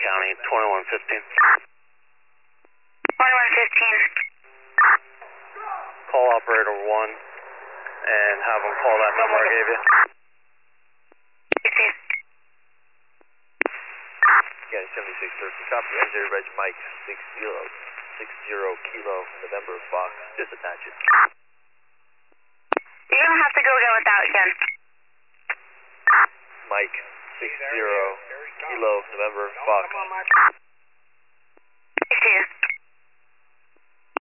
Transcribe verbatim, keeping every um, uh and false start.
County, twenty-one fifteen. twenty-one fifteen. Call operator one and have them call that number I gave you. fifteen. County seventy-six thirteen, copy. Enter Reg Mike, six zero, six zero kilo, November Fox, disattach it. You're going to have to go again with that again. Mike, six zero, kilo, November Fox.